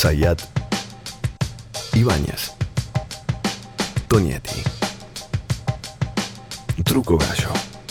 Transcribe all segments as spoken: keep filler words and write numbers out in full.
Zayat, Ibáñez, Tonietti. Truco Gallo.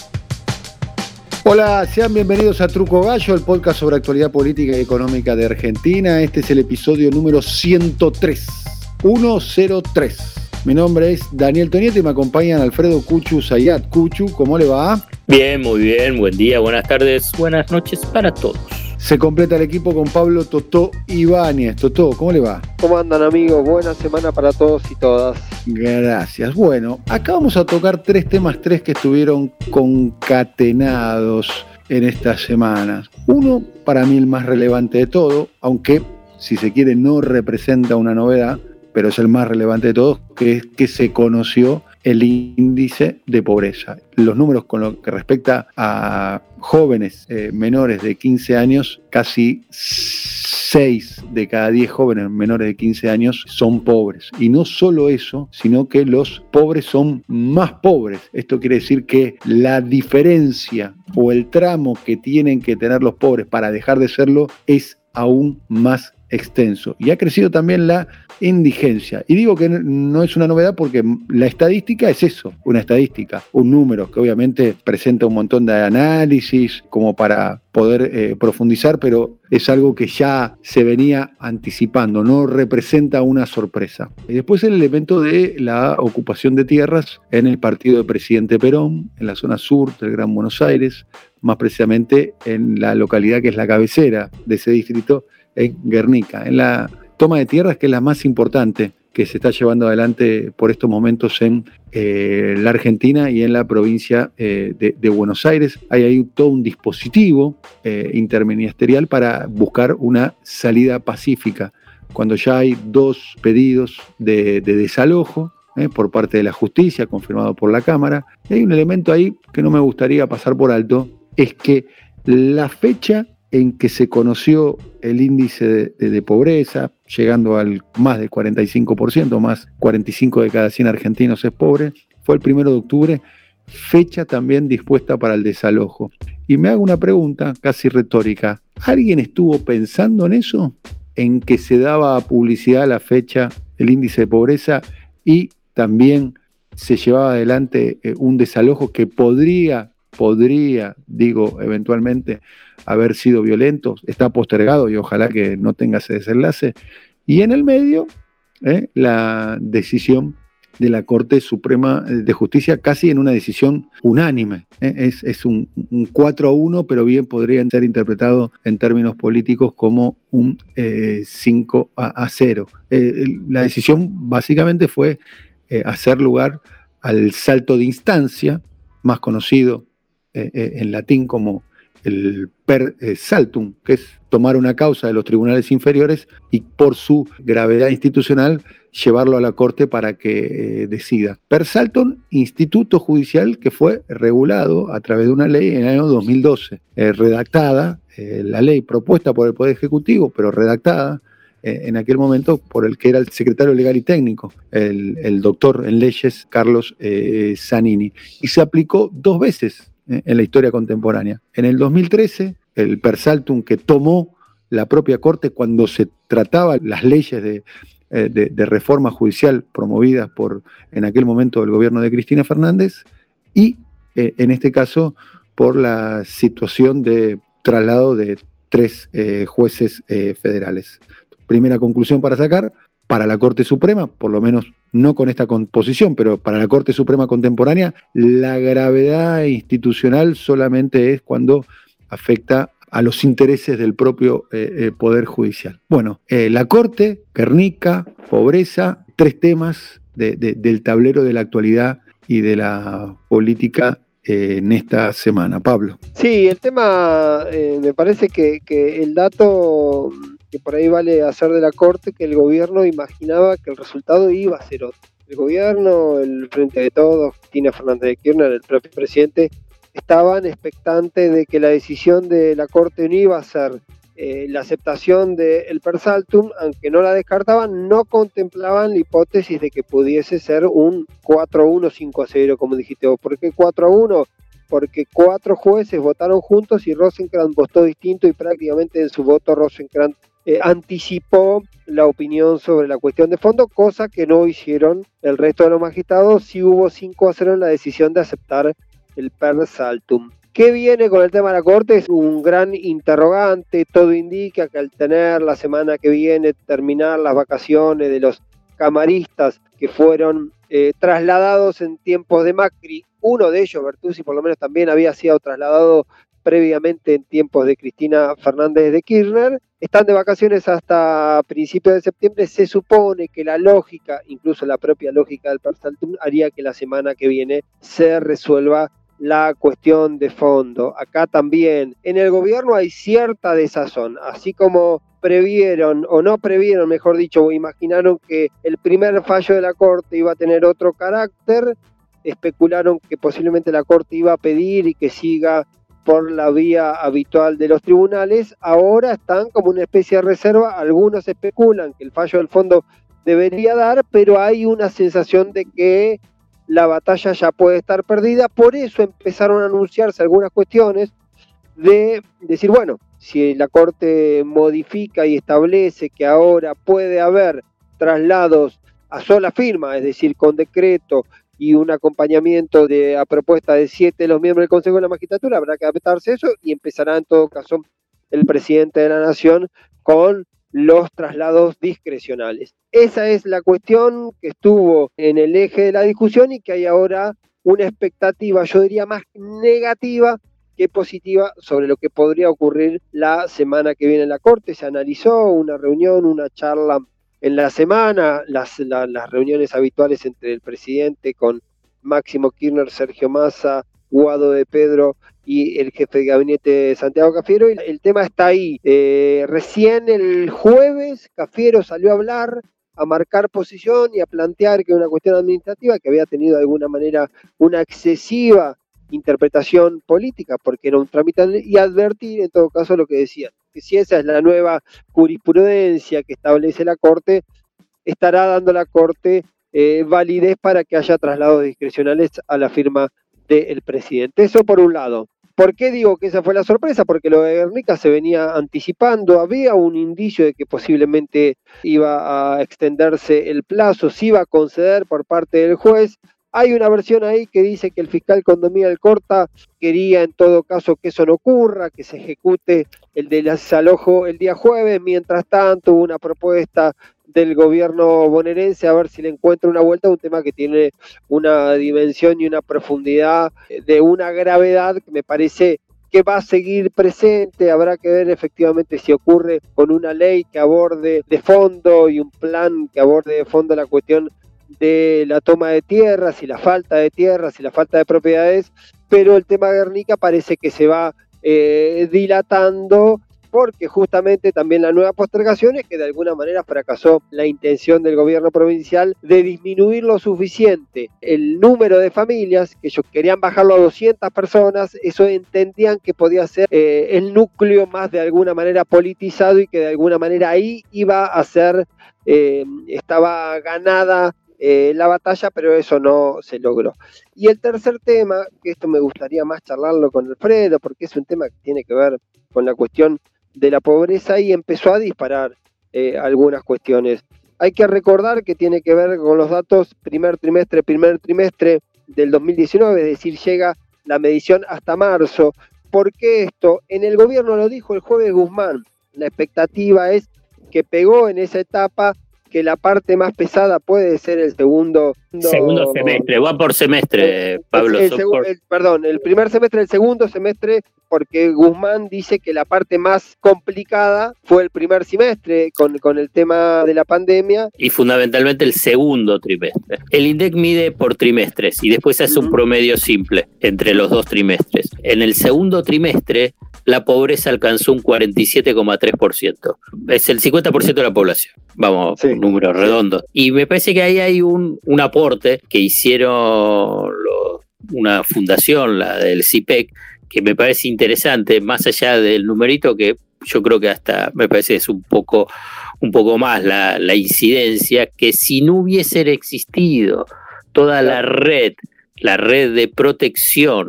Hola, sean bienvenidos a Truco Gallo, el podcast sobre actualidad política y económica de Argentina. Este es el episodio número ciento tres. ciento tres. Mi nombre es Daniel Tonietti y me acompañan Alfredo Cuchu Zayat. Cuchu, ¿cómo le va? Bien, muy bien. Buen día, buenas tardes, buenas noches para todos. Se completa el equipo con Pablo Totó Ibáñez. Totó, ¿cómo le va? ¿Cómo andan, amigos? Buena semana para todos y todas. Gracias. Bueno, acá vamos a tocar tres temas, tres que estuvieron concatenados en estas semanas. Uno, para mí el más relevante de todo, aunque si se quiere no representa una novedad, pero es el más relevante de todos, que es que se conoció el índice de pobreza. Los números con lo que respecta a jóvenes eh, menores de quince años, casi seis de cada diez jóvenes menores de quince años son pobres. Y no solo eso, sino que los pobres son más pobres. Esto quiere decir que la diferencia o el tramo que tienen que tener los pobres para dejar de serlo es aún más extenso. Y ha crecido también la indigencia. Y digo que no es una novedad porque la estadística es eso, una estadística, un número que obviamente presenta un montón de análisis como para poder eh, profundizar, pero es algo que ya se venía anticipando, no representa una sorpresa. Y después el elemento de la ocupación de tierras en el partido del presidente Perón, en la zona sur del Gran Buenos Aires, más precisamente en la localidad que es la cabecera de ese distrito, en Guernica, en la toma de tierras que es la más importante que se está llevando adelante por estos momentos en eh, la Argentina y en la provincia eh, de, de Buenos Aires. Hay ahí todo un dispositivo eh, interministerial para buscar una salida pacífica. Cuando ya hay dos pedidos de, de desalojo eh, por parte de la justicia, confirmado por la Cámara, y hay un elemento ahí que no me gustaría pasar por alto, es que la fecha en que se conoció el índice de, de, de pobreza, llegando al más del cuarenta y cinco por ciento, más cuarenta y cinco de cada cien argentinos es pobre, fue el primero de octubre, fecha también dispuesta para el desalojo. Y me hago una pregunta casi retórica, ¿alguien estuvo pensando en eso? En que se daba publicidad a la fecha, el índice de pobreza, y también se llevaba adelante eh, un desalojo que podría, podría, digo, eventualmente, haber sido violento, está postergado y ojalá que no tenga ese desenlace. Y en el medio, eh, la decisión de la Corte Suprema de Justicia, casi en una decisión unánime. Eh, es es un, un cuatro a uno, pero bien podría ser interpretado en términos políticos como un eh, cinco a cero. Eh, la decisión básicamente fue eh, hacer lugar al salto de instancia, más conocido eh, eh, en latín como el per saltum, que es tomar una causa de los tribunales inferiores y por su gravedad institucional llevarlo a la Corte para que eh, decida. Per saltum, instituto judicial que fue regulado a través de una ley en el año dos mil doce, eh, redactada, eh, la ley propuesta por el Poder Ejecutivo, pero redactada eh, en aquel momento por el que era el secretario legal y técnico, el, el doctor en leyes Carlos eh, Zanini, y se aplicó dos veces en la historia contemporánea. En el dos mil trece, el per saltum que tomó la propia Corte cuando se trataba las leyes de, de, de reforma judicial promovidas por, en aquel momento, el gobierno de Cristina Fernández, y eh, en este caso por la situación de traslado de tres eh, jueces eh, federales. Primera conclusión para sacar, para la Corte Suprema, por lo menos no con esta composición, pero para la Corte Suprema contemporánea, la gravedad institucional solamente es cuando afecta a los intereses del propio eh, eh, Poder Judicial. Bueno, eh, la Corte, Guernica, pobreza, tres temas de, de, del tablero de la actualidad y de la política eh, en esta semana. Pablo. Sí, el tema, eh, me parece que, que el dato que por ahí vale hacer de la Corte, que el gobierno imaginaba que el resultado iba a ser otro. El gobierno, el Frente de Todos, Cristina Fernández de Kirchner, el propio presidente, estaban expectantes de que la decisión de la Corte no iba a ser eh, la aceptación del per saltum, aunque no la descartaban, no contemplaban la hipótesis de que pudiese ser un cuatro a uno, cinco a cero, como dijiste vos. ¿Por qué cuatro a uno? Porque cuatro jueces votaron juntos y Rosenkrantz votó distinto, y prácticamente en su voto Rosenkrantz eh, anticipó la opinión sobre la cuestión de fondo, cosa que no hicieron el resto de los magistrados. Sí hubo cinco a cero en la decisión de aceptar el per saltum. ¿Qué viene con el tema de la Corte? Es un gran interrogante. Todo indica que al tener la semana que viene terminar las vacaciones de los camaristas que fueron eh, trasladados en tiempos de Macri, uno de ellos, Bertuzzi, por lo menos también había sido trasladado previamente en tiempos de Cristina Fernández de Kirchner, están de vacaciones hasta principios de septiembre. Se supone que la lógica, incluso la propia lógica del per saltum, haría que la semana que viene se resuelva la cuestión de fondo. Acá también en el gobierno hay cierta desazón, así como previeron, o no previeron, mejor dicho, o imaginaron que el primer fallo de la Corte iba a tener otro carácter, especularon que posiblemente la Corte iba a pedir y que siga por la vía habitual de los tribunales. Ahora están como una especie de reserva. Algunos especulan que el fallo del fondo debería dar, pero hay una sensación de que la batalla ya puede estar perdida. Por eso empezaron a anunciarse algunas cuestiones de decir, bueno, si la Corte modifica y establece que ahora puede haber traslados a sola firma, es decir, con decreto y un acompañamiento de a propuesta de siete de los miembros del Consejo de la Magistratura, habrá que adaptarse a eso y empezará en todo caso el presidente de la Nación con los traslados discrecionales. Esa es la cuestión que estuvo en el eje de la discusión y que hay ahora una expectativa, yo diría, más negativa que positiva sobre lo que podría ocurrir la semana que viene en la Corte. Se analizó una reunión, una charla en la semana, las, la, las reuniones habituales entre el presidente con Máximo Kirchner, Sergio Massa, Guado de Pedro y el jefe de gabinete Santiago Cafiero, y el tema está ahí. Eh, recién el jueves Cafiero salió a hablar, a marcar posición y a plantear que una cuestión administrativa que había tenido de alguna manera una excesiva interpretación política, porque era un trámite, y advertir en todo caso lo que decían, que si esa es la nueva jurisprudencia que establece la Corte, estará dando la Corte eh, validez para que haya traslados discrecionales a la firma del presidente. Eso por un lado. ¿Por qué digo que esa fue la sorpresa? Porque lo de Guernica se venía anticipando, había un indicio de que posiblemente iba a extenderse el plazo, se iba a conceder por parte del juez. Hay una versión ahí que dice que el fiscal Condomía Alcorta quería en todo caso que eso no ocurra, que se ejecute el desalojo el día jueves. Mientras tanto, hubo una propuesta del gobierno bonaerense a ver si le encuentra una vuelta a un tema que tiene una dimensión y una profundidad de una gravedad que me parece que va a seguir presente. Habrá que ver efectivamente si ocurre con una ley que aborde de fondo y un plan que aborde de fondo la cuestión de la toma de tierras y la falta de tierras y la falta de propiedades, pero el tema Guernica parece que se va eh, dilatando, porque justamente también la nueva postergación es que de alguna manera fracasó la intención del gobierno provincial de disminuir lo suficiente el número de familias, que ellos querían bajarlo a doscientas personas. Eso entendían que podía ser eh, el núcleo más de alguna manera politizado y que de alguna manera ahí iba a ser, eh, estaba ganada Eh, la batalla, pero eso no se logró. Y el tercer tema, que esto me gustaría más charlarlo con Alfredo, porque es un tema que tiene que ver con la cuestión de la pobreza y empezó a disparar eh, algunas cuestiones. Hay que recordar que tiene que ver con los datos primer trimestre, primer trimestre del dos mil diecinueve, es decir, llega la medición hasta marzo. ¿Por qué esto? En el gobierno lo dijo el jueves Guzmán, la expectativa es que pegó en esa etapa que la parte más pesada puede ser el segundo... Segundo semestre, va por semestre, el, Pablo. El, el, el, perdón, el primer semestre, el segundo semestre, porque Guzmán dice que la parte más complicada fue el primer semestre con, con el tema de la pandemia. Y fundamentalmente el segundo trimestre. El INDEC mide por trimestres y después hace uh-huh. un promedio simple entre los dos trimestres. En el segundo trimestre, la pobreza alcanzó un cuarenta y siete coma tres por ciento. Es el cincuenta por ciento de la población. Vamos, sí. Un número redondo. Y me parece que ahí hay un, un aporte que hicieron lo, una fundación, la del C I P E C, que me parece interesante, más allá del numerito, que yo creo que hasta me parece es un poco, un poco más la, la incidencia, que si no hubiese existido toda la red, la red de protección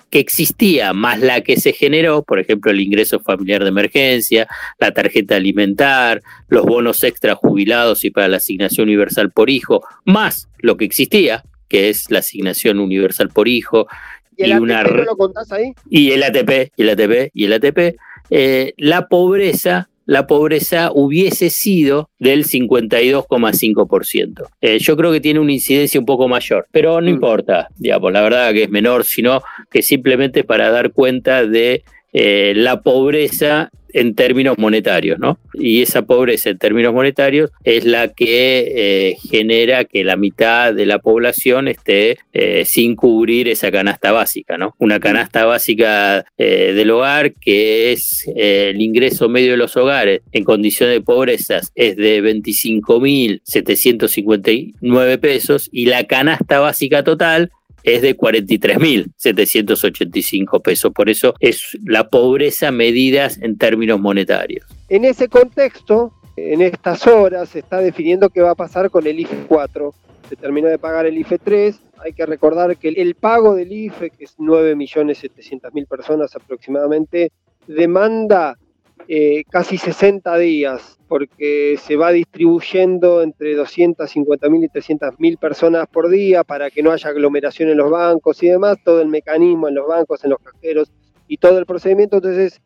que existía, más la que se generó, por ejemplo, el ingreso familiar de emergencia, la tarjeta alimentar, los bonos extra jubilados y para la asignación universal por hijo, más lo que existía, que es la asignación universal por hijo. ¿Y el y A T P una no lo contás ahí? Y el A T P, y el A T P, y el A T P. Eh, la pobreza... la pobreza hubiese sido del cincuenta y dos coma cinco por ciento. Eh, yo creo que tiene una incidencia un poco mayor, pero no mm. importa, digamos, la verdad que es menor, sino que simplemente para dar cuenta de eh, la pobreza en términos monetarios, ¿no? Y esa pobreza en términos monetarios es la que eh, genera que la mitad de la población esté eh, sin cubrir esa canasta básica, ¿no? Una canasta básica eh, del hogar que es eh, el ingreso medio de los hogares en condiciones de pobreza es de veinticinco mil setecientos cincuenta y nueve pesos y la canasta básica total es de cuarenta y tres mil setecientos ochenta y cinco pesos. Por eso es la pobreza medida en términos monetarios. En ese contexto, en estas horas, se está definiendo qué va a pasar con el I F E cuatro. Se terminó de pagar el I F E tres. Hay que recordar que el pago del I F E, que es nueve millones setecientas mil personas aproximadamente, demanda eh, casi sesenta días, porque se va distribuyendo entre doscientas cincuenta mil y trescientas mil personas por día para que no haya aglomeración en los bancos y demás, todo el mecanismo en los bancos, en los cajeros y todo el procedimiento. Entonces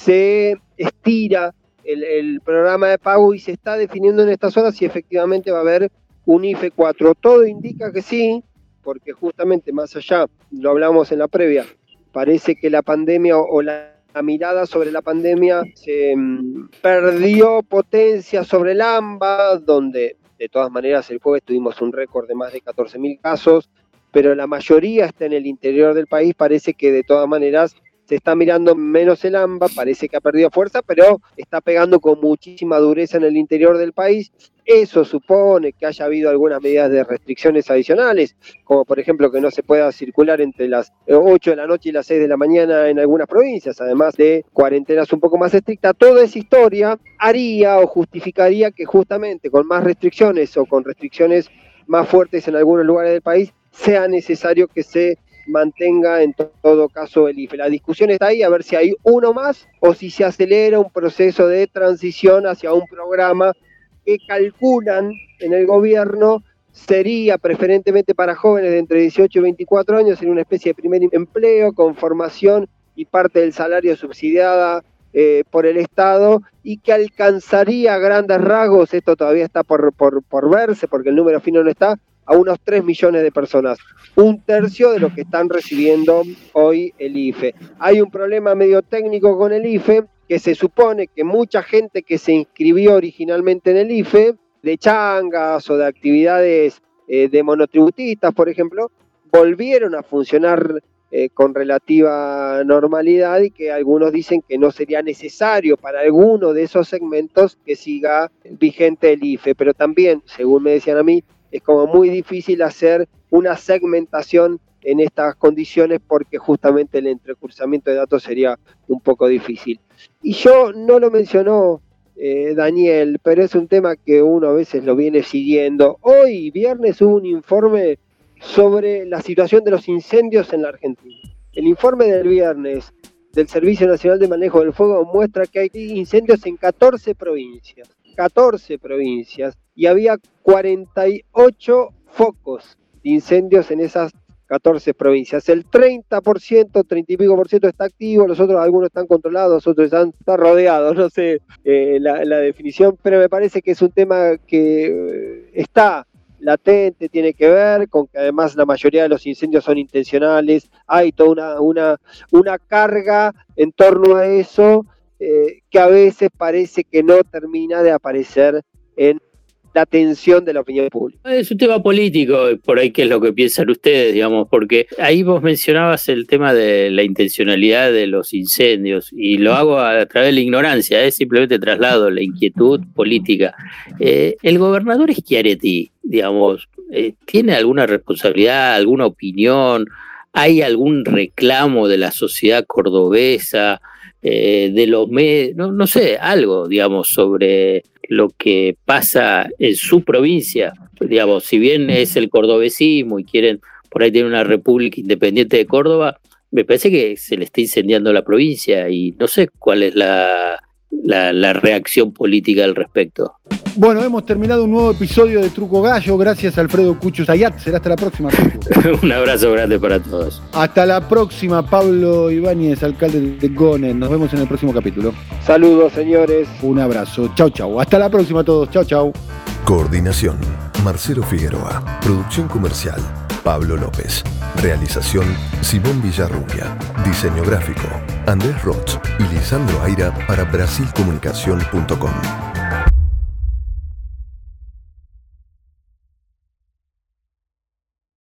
se estira el, el programa de pago y se está definiendo en estas horas si efectivamente va a haber un I F E cuatro. Todo indica que sí, porque justamente más allá, lo hablamos en la previa, parece que la pandemia o, o la La mirada sobre la pandemia se um, perdió potencia sobre el AMBA, donde de todas maneras el jueves tuvimos un récord de más de catorce mil casos, pero la mayoría está en el interior del país. Parece que de todas maneras se está mirando menos el AMBA, parece que ha perdido fuerza, pero está pegando con muchísima dureza en el interior del país. Eso supone que haya habido algunas medidas de restricciones adicionales, como por ejemplo que no se pueda circular entre las ocho de la noche y las seis de la mañana en algunas provincias, además de cuarentenas un poco más estrictas. Toda esa historia haría o justificaría que justamente con más restricciones o con restricciones más fuertes en algunos lugares del país sea necesario que se mantenga en to- todo caso el I F E. La discusión está ahí, a ver si hay uno más o si se acelera un proceso de transición hacia un programa que calculan en el gobierno sería preferentemente para jóvenes de entre dieciocho y veinticuatro años, en una especie de primer empleo con formación y parte del salario subsidiada eh, por el Estado, y que alcanzaría a grandes rasgos, esto todavía está por, por, por verse porque el número fino no está, a unos tres millones de personas, un tercio de lo que están recibiendo hoy el I F E. Hay un problema medio técnico con el I F E, que se supone que mucha gente que se inscribió originalmente en el I F E, de changas o de actividades eh, de monotributistas, por ejemplo, volvieron a funcionar eh, con relativa normalidad, y que algunos dicen que no sería necesario para alguno de esos segmentos que siga vigente el I F E. Pero también, según me decían a mí, es como muy difícil hacer una segmentación en estas condiciones porque justamente el entrecursamiento de datos sería un poco difícil. Y yo no lo mencionó eh, Daniel, pero es un tema que uno a veces lo viene siguiendo. Hoy, viernes, hubo un informe sobre la situación de los incendios en la Argentina. El informe del viernes del Servicio Nacional de Manejo del Fuego muestra que hay incendios en catorce provincias. catorce provincias, y había cuarenta y ocho focos de incendios en esas catorce provincias. El treinta por ciento, treinta y pico por ciento está activo, los otros, algunos están controlados, otros están, están rodeados, no sé eh, la, la definición, pero me parece que es un tema que eh, está latente, tiene que ver con que además la mayoría de los incendios son intencionales, hay toda una, una, una carga en torno a eso, eh, que a veces parece que no termina de aparecer en la atención de la opinión pública. Es un tema político, por ahí que es lo que piensan ustedes, digamos, porque ahí vos mencionabas el tema de la intencionalidad de los incendios, y lo hago a través de la ignorancia, ¿eh? Simplemente traslado la inquietud política. Eh, el gobernador Schiaretti, digamos, eh, ¿tiene alguna responsabilidad, alguna opinión? ¿Hay algún reclamo de la sociedad cordobesa, eh, de los medios, no, no sé, algo, digamos, sobre lo que pasa en su provincia? Digamos, si bien es el cordobesismo y quieren por ahí tener una república independiente de Córdoba, me parece que se le está incendiando la provincia y no sé cuál es la, la, la reacción política al respecto. Bueno, hemos terminado un nuevo episodio de Truco Gallo. Gracias, Alfredo Cucho Zayat. Será hasta la próxima. Un abrazo grande para todos. Hasta la próxima, Pablo Ibáñez, alcalde de Gones. Nos vemos en el próximo capítulo. Saludos, señores. Un abrazo. Chau, chau. Hasta la próxima a todos. Chau, chau. Coordinación, Marcelo Figueroa. Producción comercial, Pablo López. Realización, Simón Villarrubia. Diseño gráfico, Andrés Roth y Lisandro Aira para brasil comunicación punto com.